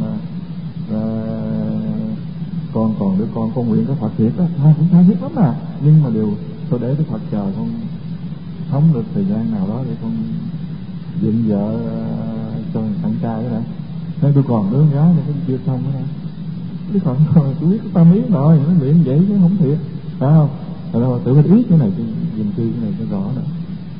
con còn đứa con nguyện có Phật thiệt đó, cũng tha thiết lắm à, nhưng mà điều tôi để Đức Phật chờ con sống được thời gian nào đó để con dựng vợ cho thằng trai đó đã. Nên tôi còn đứa gái này cũng chưa xong nữa. Đức Phật tôi biết cái tâm ý rồi, nó luyện vậy chứ không thiệt, phải không? Rồi tự mình ý cái này, dùm tư cái này cho rõ nữa.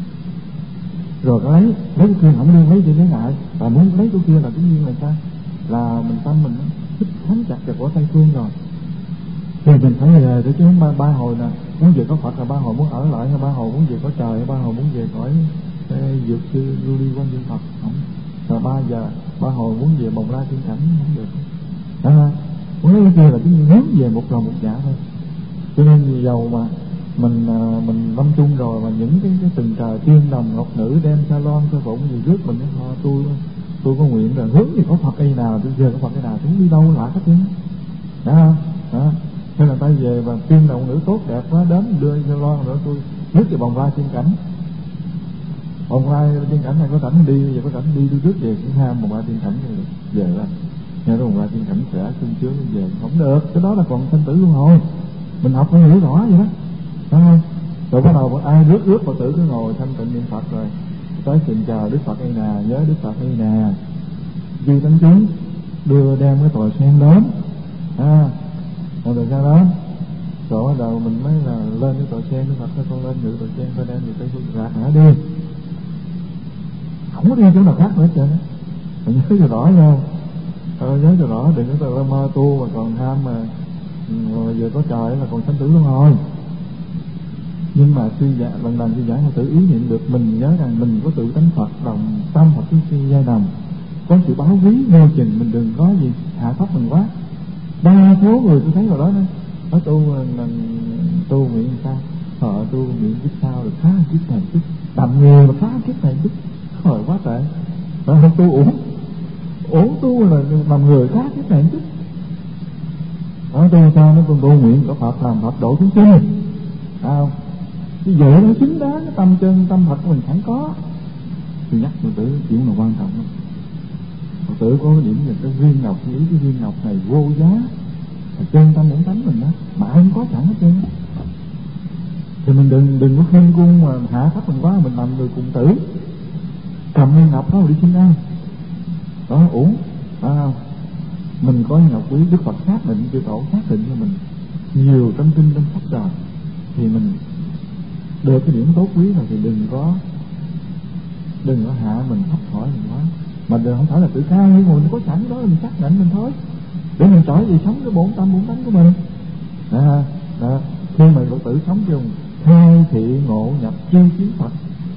Rồi có lấy cái kia không nên lấy để lấy lại, và muốn lấy cái kia là tất nhiên là sao? Là mình tâm mình thích kháng chặt vào của Tây Phương rồi, thì mình phải về để chứ ba hồi nè, muốn về có Phật là ba hồi muốn ở lại, hay ba hồi muốn về có trời, hay ba hồi muốn về cõi dược sư lưu ly quan dương Phật không? Rồi ba hồi muốn về Bồng Lai Thiên Cảnh không được. Muốn lấy cái kia là tất nhiên hướng về một lòng một dạ thôi. Cho nên dầu mà mình lâm chung rồi, mà những cái từng trời tiên đồng ngọc nữ đem sa loan sa phụng gì rước mình tôi có nguyện là hướng thì có Phật đây nào, tôi giờ có Phật đây nào, tôi không đi đâu lạ hết trơn đó. Thế là tay về và tiên đồng nữ tốt đẹp quá đến đưa sa loan nữa, tôi rước về Bồng Lai Thiên Cảnh. Bồng Lai Thiên Cảnh này có rảnh đi, giờ có rảnh đi tôi rước về cũng ham Bồng Lai Thiên Cảnh này về ra, nghe nói Bồng Lai Thiên Cảnh sẽ sung sướng về không được, cái đó là còn sinh tử luân hồi. Mình học phải hiểu rõ vậy đó, phải không? Rồi bắt đầu ai rước Phật tử cứ ngồi thanh tịnh niệm Phật, rồi tới trình chờ Đức Phật đây nè, nhớ Đức Phật đây nè, chư thánh chúng đưa đem cái tòa sen đến, rồi sen đến, rồi bắt đầu mình mới là lên cái tòa sen. Đức Phật cho con lên ngự tòa sen, con đem về Tây Phương rạc hả đi, không có đi chỗ nào khác nữa hết trơn á. Mình nhớ cho rõ nhau, nhớ cho rõ, đừng có mơ tu mà còn ham mà giờ có trời là còn sanh tử luân hồi. Nhưng mà lần suy giải tự ý niệm được, mình nhớ rằng mình có tự tánh Phật, đồng tâm Phật suy giai đồng, có sự báo ví vô trình, mình đừng có gì hạ thấp mình quá. Đa số người tôi thấy vào đó nói tu nguyện sao, họ tu nguyện kiếp sau được phá kiếp này chút, đậm nhiều mà phá kiếp này chút, khỏi quá tệ. Họ tu ổn tu là làm người phá kiếp này chút. Ở tu sao nó tu nguyện có Phật, làm Phật độ chúng sinh, không? Cái vậy nó xứng đáng cái tâm Phật của mình sẵn có. Tôi nhắc Phật tử chuyện là quan trọng lắm. Phật tử có cái điểm về cái viên ngọc, nghĩ cái viên ngọc này vô giá, là chân tâm bổn tánh mình đó, mà ai không có sẵn hết trơn. Thì mình đừng có khinh cung mà hạ thấp mình quá, mình làm người cùng tử, cầm viên ngọc đó mà đi xin ăn, đó uổng, phải không? Mình có ngọc quý, Đức Phật xác định, chư tổ xác định cho mình nhiều trong kinh trong sách rồi, thì mình được cái điểm tốt quý rồi thì đừng có hạ mình, thấp hỏi mình quá, mà đừng không phải là tự cao, nhưng mà mình có sẵn đó mình xác định mình thôi, để mình trở về sống cái bổn tâm bổn tánh của mình. Đó. Khi mà Phật tử sống chung khai thị ngộ nhập chi kiến Phật,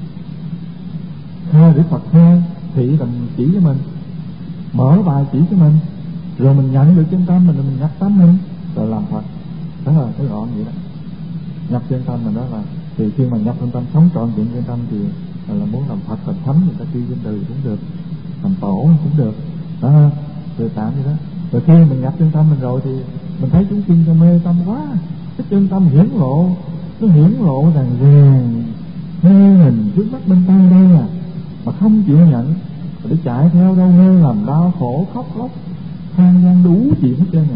khai để Phật khai thị làm chỉ cho mình, mở bài chỉ cho mình, rồi mình nhận được chân tâm mình, rồi mình nhập tâm mình, rồi làm Phật. Đó là cái gọn vậy đó. Nhập chân tâm mình đó là, thì khi mà nhập chân tâm, sống trọn vẹn chân tâm thì là muốn làm Phật, làm thánh, người ta kêu danh từ cũng được, làm tổ cũng được, đó, rồi tạm vậy đó. Rồi khi mình nhập chân tâm mình rồi thì mình thấy chúng sinh cho mê tâm quá, cái chân tâm hiển lộ, nó hiển lộ rằng ràng mê hình trước mắt bên tay đây mà không chịu nhận, để chạy theo đâu mê làm đau khổ, khóc lóc than gian đủ chuyện hết trơn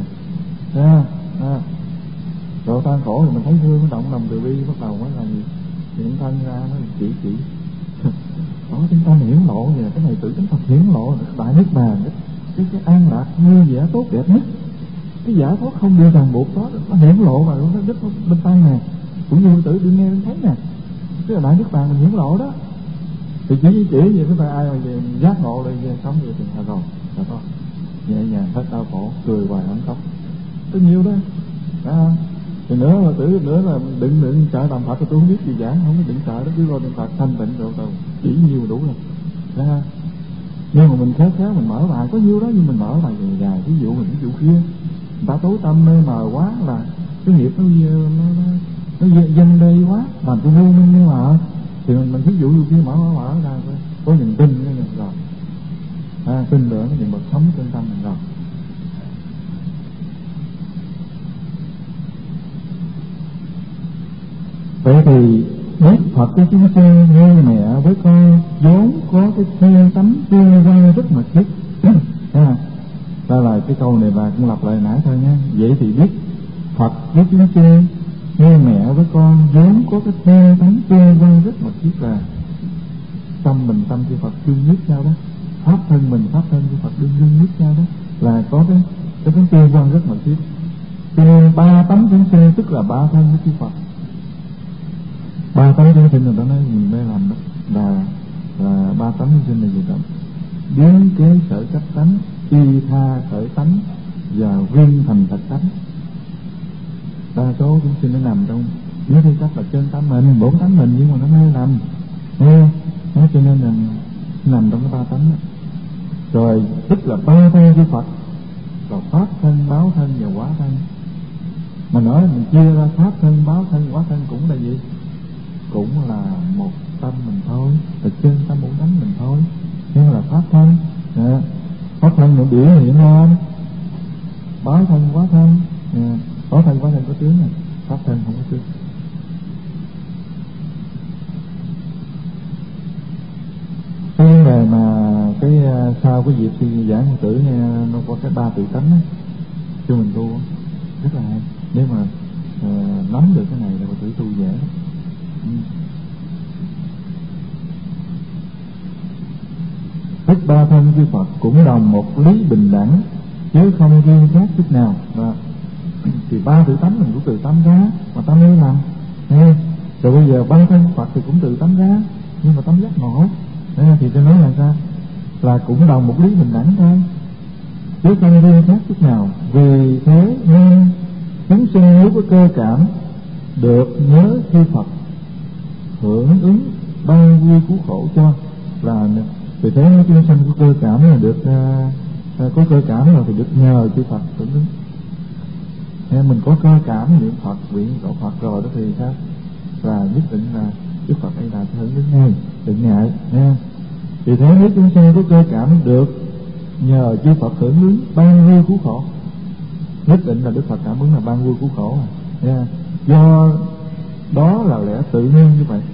rồi tan khổ thì mình thấy thương, nó động lòng từ bi, bắt đầu mới là gì hiện thân ra, nó chỉ đó, chúng ta hiển lộ vậy là cái này tự chúng ta hiển lộ là đại niết bàn, cái an lạc vui vẻ tốt đẹp nhất, cái giải thoát không bị ràng buộc đó, nó hiển lộ mà nó đứt bên tay nè, cũng như tự đi nghe thấy nè, cái là đại niết bàn mình hiển lộ đó. Thì chỉ vậy chúng ta ai mà về giác ngộ đây về sống vậy thì rồi đó, nhẹ nhàng hết đau khổ, cười hoài không khóc, có nhiều đó. Thì nữa là đừng sợ làm Phật, tôi không biết gì giảng, không có đừng sợ đó, cứ lo niệm Phật thanh tịnh rồi chỉ nhiều đủ rồi. Nhưng mà mình khéo khéo mình mở bài có nhiêu đó, nhưng mình mở bài dài. Ví dụ kia người ta tối tâm mê mờ quá là cái nghiệp nó dâng đây quá, làm tôi vô minh mê mờ, thì mình thí dụ kia mở ra có niềm tin rồi, tin nữa cái niệm bậc sống trên tâm mình rồi. Vậy thì Đức Phật của chúng sinh như mẹ với con vốn có cái thiên tánh tương quan rất mật thiết. Đó là cái câu này bà cũng lặp lại nãy thôi nhé. Vậy thì biết Phật với chúng sinh như mẹ với con vốn có cái thiên tánh tương quan rất mật thiết, là tâm mình tâm chư Phật tương nhất nhau đó, pháp thân mình pháp thân chư Phật đương nhất nhau đó, là có cái tương quan rất mật thiết. Cho nên ba tánh chúng sinh tức là ba thân của chư Phật. Ba tánh chúng sinh người ta nói mình mới làm đó là ba tánh chúng sinh là gì đó: biến kế sở cách tánh, y tha khởi tánh và viên thành thật tánh. Đa số chúng sinh nó nằm trong biến kế cách là trên tánh mình, bốn tánh mình, nhưng mà nó mê lầm, nó cho nên là nằm trong cái ba tánh đó. Rồi tức là ba thân của Phật, rồi pháp thân, báo thân và hóa thân. Mà nói mình chia ra pháp thân, báo thân, hóa thân cũng là gì? Cũng là một tâm mình thôi, là trên tâm bốn tánh mình thôi. Nhưng là pháp thân, pháp thân nó biểu hiện lên, báo thân, hóa thân, báo thân, hóa thân có tướng này, pháp thân không có tướng. Cái vấn đề mà sau cái dịp suy giảng Phật tử nghe nó có cái ba tự tánh á, cho mình tu rất là hay. Nếu mà nắm được cái này là Phật tử tu dễ. Tất ba thân chư Phật cũng đồng một lý bình đẳng, chứ không riêng khác chút nào. Thì ba tự tánh mình cũng từ tâm ra, mà tâm như làm. Rồi bây giờ ba thân Phật thì cũng từ tâm ra, nhưng mà tâm giác ngộ. Thì tôi nói là sao? Là cũng đồng một lý bình đẳng thôi, chứ không riêng khác chút nào. Vì thế nên chúng sinh nếu có cơ cảm được nhớ chư Phật, hưởng ứng ban vui cứu khổ cho, là vì thế nếu chúng sinh có cơ cảm là được có cơ cảm rồi thì được nhờ chư Phật hưởng ứng. Mình có cơ cảm niệm Phật, nguyện cầu Phật rồi đó thì sao? Là nhất định là chư Phật đây là hưởng ứng ngay, đừng ngại nha. Vì thế nếu chúng sinh có cơ cảm được nhờ chư Phật hưởng ứng ban vui cứu khổ, nhất định là Đức Phật cảm ứng là ban vui cứu khổ nha. Do đó là lẽ tự nhiên như vậy.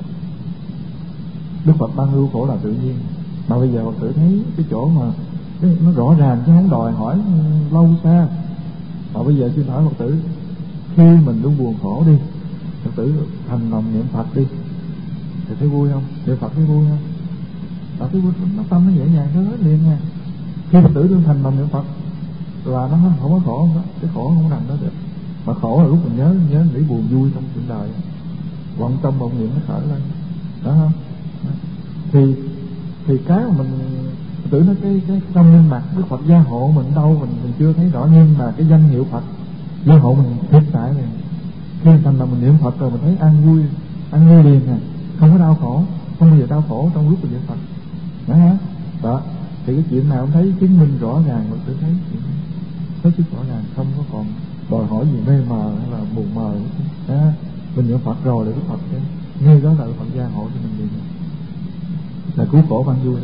Đức Phật ban vui cứu khổ là tự nhiên. Mà bây giờ Phật tử thấy cái chỗ mà nó rõ ràng chứ không đòi hỏi lâu xa. Mà bây giờ xin hỏi Phật tử, khi mình luôn buồn khổ đi, Phật tử thành lòng niệm Phật đi, thì thấy vui không? Niệm Phật thấy vui không? Thấy vui, nó tâm nó nhẹ nhàng hết liền nha. Khi Phật tử đương thành lòng niệm Phật là nó không có khổ không đó, cái khổ không nằm đó được. Mà khổ là lúc mình nhớ nghĩ buồn vui trong chuyện đời, vọng tâm vọng niệm nó khởi lên, đó không? Thì cái mà mình tưởng nó cái trong minh mặt Đức Phật gia hộ mình đâu mình chưa thấy rõ, nhưng mà cái danh hiệu Phật gia hộ mình hiện tại này, khi thành là mình niệm Phật rồi mình thấy an vui liền không có đau khổ, không bao giờ đau khổ trong lúc mình niệm Phật đó. Thì cái chuyện nào cũng thấy chứng minh rõ ràng, mình tự thấy hết sức rõ ràng, không có còn đòi hỏi gì mê mờ hay là buồn mờ đó. Mình niệm Phật rồi là Đức Phật ngay đó là Đức Phật gia hộ cho mình liền, là cứu khổ ban vui đó.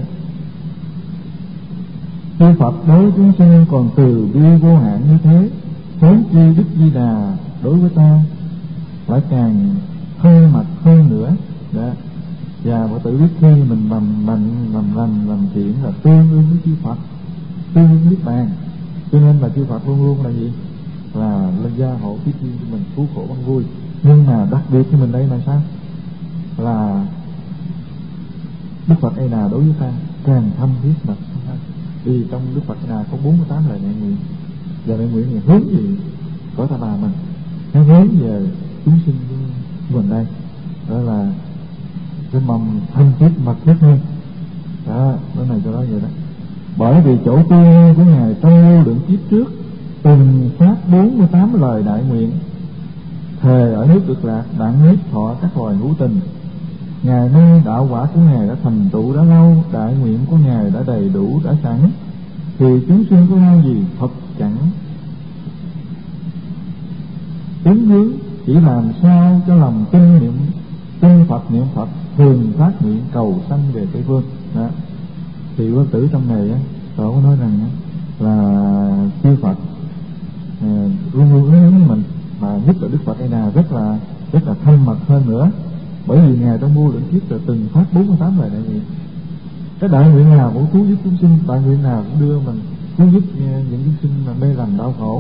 Chư Phật đối chúng sinh còn từ bi vô hạn như thế, huống chi Đức Di Đà đối với ta phải càng hơn mặt hơn nữa đó. Và Phật tử biết khi mình làm thiện là tương ứng với chư Phật, tương ứng niết bàn. Cho nên là chư Phật luôn luôn là gì? Là lên gia hộ tiếp duyên cho mình, cứu khổ ban vui. Nhưng mà đặc biệt cho mình đây là sao? Là Đức Phật A Đà đối với ta càng thâm thiết mật. Vì trong Đức Phật A Đà có 48 lời nguyện nguyện, và nguyện nguyện hướng gì có ta bà mình, nó hướng về chúng sinh của mình đây, đó là cái mầm thân thiết mật thiết hơn đó. Cái này cho đó vậy đó. Bởi vì chỗ tu của Ngài trong vô lượng kiếp trước từng phát 48 lời đại nguyện, thề ở nước Cực Lạc đặng nhiếp thọ các loài hữu tình, Ngày nay đạo quả của Ngài đã thành tựu đã lâu, đại nguyện của Ngài đã đầy đủ đã sẵn, thì chúng sinh có lo gì? Thật chẳng. Tính hướng chỉ làm sao cho lòng tin Phật niệm Phật, thường phát nguyện cầu sanh về Tây Phương. Đó. Thì quân tử trong này á, Tổ có nói rằng á, là chư Phật luôn luôn ứng với mình, mà nhất là Đức Phật A Đà rất là thân mật hơn nữa, bởi vì Ngài trong vô lượng kiếp rồi từng phát 48 lời đại nguyện. Cái đại nguyện nào cũng cứu giúp chúng sinh, đại nguyện nào cũng đưa mình cứu giúp những chúng sinh mà mê lầm đau khổ.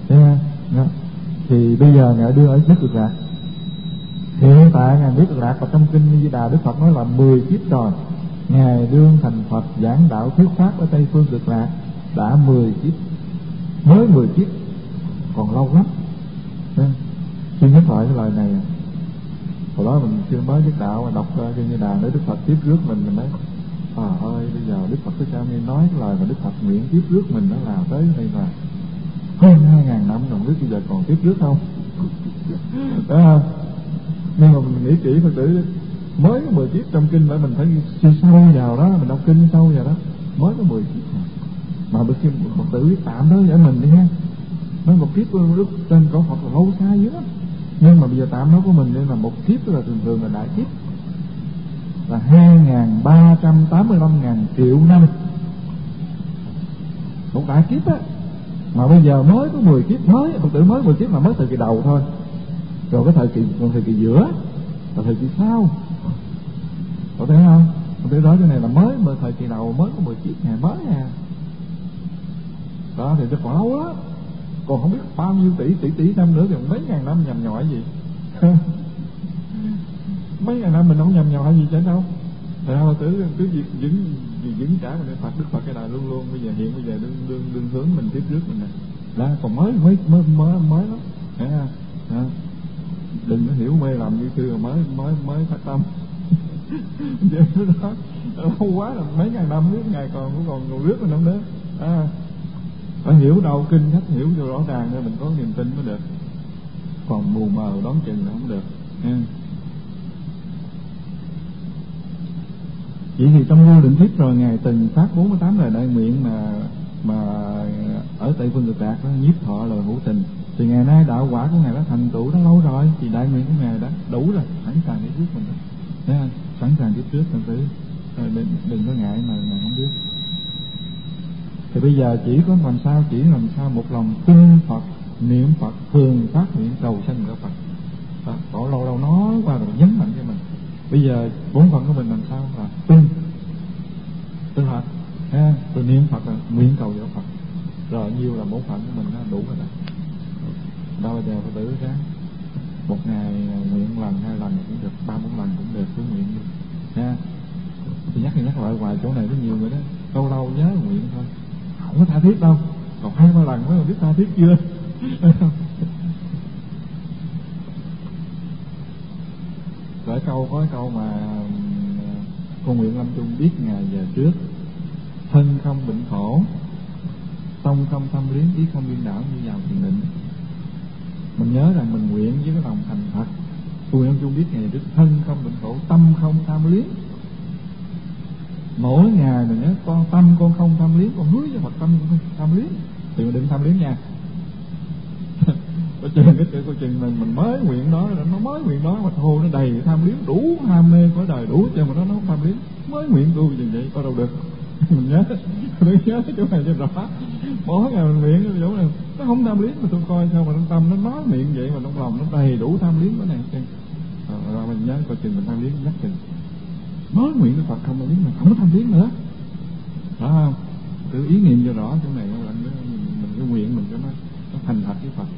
Thì bây giờ Ngài đưa ở nước Cực Lạc. Hiện tại Ngài biết Cực Lạc, và trong kinh Di Đà Đức Phật nói là 10 kiếp rồi Ngài đương thành Phật giảng đạo thuyết pháp ở Tây Phương Cực Lạc đã 10 kiếp, mới 10 kiếp, còn lâu lắm. Xin nhắc lại cái lời này. Hồi đó mình chưa mới biết đạo mà đọc kinh Di Đà để Đức Phật tiếp rước mình nói ơi, bây giờ Đức Phật Thích Ca Mâu Ni nói cái lời mà Đức Phật nguyện tiếp rước mình nó là tới đây là hơn 2000 năm rồi, biết bây giờ còn tiếp rước không? Đó không? Nhưng mà mình nghĩ kỹ Phật tử mới có 10 kiếp, trong kinh phải mình phải suy sâu vào đó, mình đọc kinh sâu vào đó, mới có 10 kiếp mà bữa khi Phật tử biết tạm đó với mình đi ha. Nói một kiếp của Đức trên cõi Phật là lâu xa dữ lắm, nhưng mà bây giờ tạm nói của mình nên là một kiếp là thường là đại kiếp, là 2385.000 triệu năm, một đại kiếp á. Mà bây giờ mới có 10 kiếp, mới Phật tử mới 10 kiếp là mới thời kỳ đầu thôi, rồi cái thời kỳ giữa và thời kỳ sau, có thấy không? Có thể nói cái này là mới thời kỳ đầu, mới có 10 kiếp, ngày mới à. Đó thì nó còn lâu á, còn không biết bao nhiêu tỷ năm nữa thì mấy ngàn năm nhầm nhỏi gì. Mấy ngàn năm mình không nhầm nhỏi gì chứ đâu. Thật ra là cứ việc vững trả của Phật, Đức Phật cái đại luôn luôn bây giờ đương hướng mình tiếp trước mình này. Đó còn mới lắm. Đó. Đừng có hiểu mê lầm như xưa mới phát tâm. Đó lâu quá là mấy ngàn năm biết Ngài còn rước mình không nữa. Phải hiểu đầu kinh sách, hiểu cho rõ ràng nên mình có niềm tin mới được, còn mù mờ đón chừng là không được. Chỉ thì trong vô định kiếp rồi Ngài từng phát 48 lời đại nguyện mà ở Tây Phương Cực Lạc đó, nhiếp thọ lời hữu tình. Thì ngày nay đạo quả của Ngài đã thành tựu đã lâu rồi, thì đại nguyện của Ngài đã đủ rồi, sẵn sàng để trước mình. Thấy không? Sẵn sàng tiếp trước, mình phải đừng có ngại mà không biết. Thì bây giờ chỉ làm sao một lòng tin Phật niệm Phật, thường phát nguyện cầu sanh của Phật. Đó, có lâu nói qua rồi nhấn mạnh cho mình. Bây giờ bổn phận của mình làm sao là tin Phật, rồi niệm Phật là nguyện cầu cho Phật, rồi nhiêu là bổn phận của mình nó đủ rồi đó. Đâu giờ Phật tử sáng một ngày nguyện lần 2 lần cũng được, 3-4 lần cũng được, cứ nguyện đi ha. Thì nhắc lại hoài, chỗ này có nhiều người đó lâu nhớ nguyện thôi, không có tha thiết đâu, còn 2-3 lần mới biết tha thiết chưa. Có câu mà con nguyện lâm chung biết Ngài về trước, thân không bệnh khổ, tâm không tham luyến, ý không điên đảo như vào thiền định. Mình nhớ rằng mình nguyện với cái lòng thành thật, tôi nguyện lâm chung biết Ngài trước, thân không bệnh khổ, tâm không tham luyến. Mỗi ngày mình nhớ tâm con không tham luyến, con hứa với Phật tâm con không tham luyến, thì mình đừng tham luyến nha. Có chừng mình mới nguyện đó, nó mới nguyện đó mà thôi nó đầy tham luyến, đủ ham mê cõi đời đủ cho mà nó không tham luyến, mới nguyện tu như vậy có đâu được. Mình nhớ chỗ này cho rõ, mỗi ngày mình nguyện cái chỗ này nó không tham luyến, mà tôi coi sao mà trong tâm nó nói miệng vậy mà trong lòng nó đầy đủ tham luyến cái này chứ. Rồi mình nhớ coi chừng mình tham luyến, nhắc chừng mới nguyện với Phật không tham luyến, mà không có tham luyến nữa, rõ không? Tự ý niệm cho rõ chỗ này mình cái nguyện mình cho nó thành thật với Phật.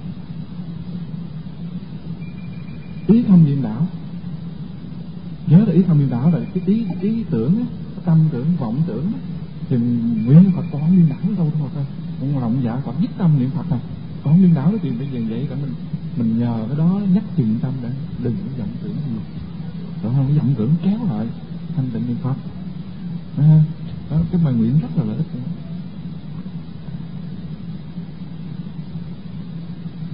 Ý không điên đảo, nhớ là ý không điên đảo là cái ý tưởng á, tâm tưởng vọng tưởng á, thì nguyện với Phật con không điên đảo đâu Phật ơi, con lòng dạ Phật dứt tâm niệm Phật này, con không điên đảo đó, thì bây giờ vậy cả mình nhờ cái đó nhắc chừng tâm để đừng có vọng tưởng gì, rồi không có vọng tưởng kéo lại thanh tịnh niệm Phật. Đó, cái bài nguyện rất là lợi ích.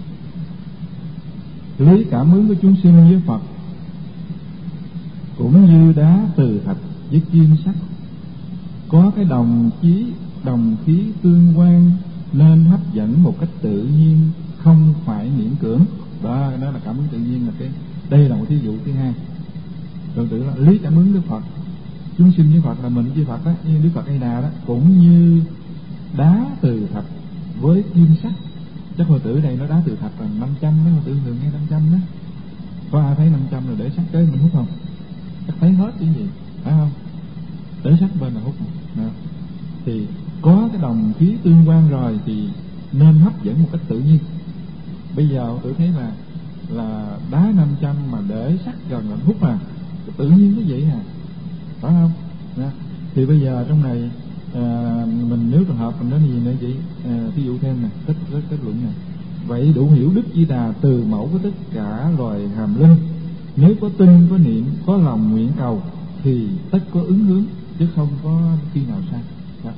Lý cảm ứng của chúng sinh với Phật cũng như đá từ thạch với kim sắc, có cái đồng khí tương quan nên hấp dẫn một cách tự nhiên, không phải miễn cưỡng. Đó là cảm ứng tự nhiên, là đây là một thí dụ thứ hai. Rồi tự là lý cảm ứng Đức Phật, chúng sinh với Phật là mình với Phật đó, như Đức Phật A Đà đó, cũng như đá từ thạch với kim sắc. Chắc Hồi tử đây nó đá từ thạch là 500 đó, Hồi tử thường nghe 500 đó. Có ai thấy 500 rồi để sắc tới mình hút không? Chắc thấy hết cái gì, phải không? Để sắc bên là hút mà. Thì có cái đồng khí tương quan rồi thì nên hấp dẫn một cách tự nhiên. Bây giờ tôi thấy là đá 500 mà để sắc gần là hút mà, tự nhiên cái vậy phải không? Đó. Thì bây giờ trong này mình nếu trường hợp mình nói gì nữa chị, ví dụ thêm này, kết luận này. Vậy đủ hiểu Đức Di Đà từ mẫu của tất cả loài hàm linh, nếu có tin, có niệm, có lòng nguyện cầu thì tất có ứng hướng, chứ không có khi nào sai. Đó.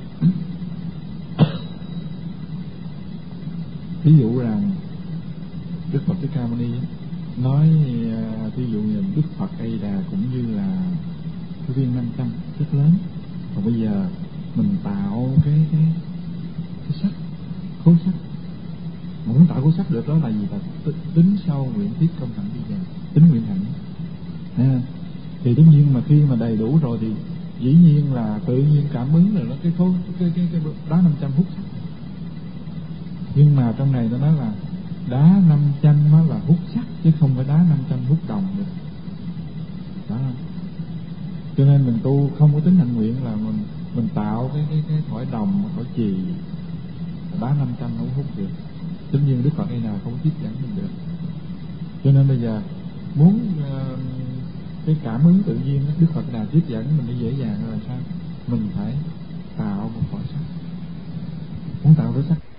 Ví dụ rằng Đức Phật Thích Ca Mâu Ni nói, ví dụ như Đức Phật A Đà cũng như là cái viên 500 rất lớn. Còn bây giờ mình tạo cái sắc, khối sắc. Mà muốn tạo khối sắc được đó là gì? Là tính sâu nguyện thiết công hạnh bây giờ, tính nguyện hạnh. Thì tất nhiên mà khi mà đầy đủ rồi thì dĩ nhiên là tự nhiên cảm ứng rồi, nó cái đá 500 hút sắc. Nhưng mà trong này nó nói là đá 500 nó là hút sắc, chứ không phải đá 500 hút đồng nữa. Đó. Cho nên mình tu không có tính hạnh nguyện là mình tạo cái thỏi đồng, thỏi chì, đá 500 nó hút được. Tất nhiên Đức Phật này nào không tiếp dẫn mình được. Cho nên bây giờ muốn cái cảm ứng tự nhiên, Đức Phật nào tiếp dẫn mình đi dễ dàng là sao? Mình phải tạo một thỏi sắc. Muốn tạo cái sắc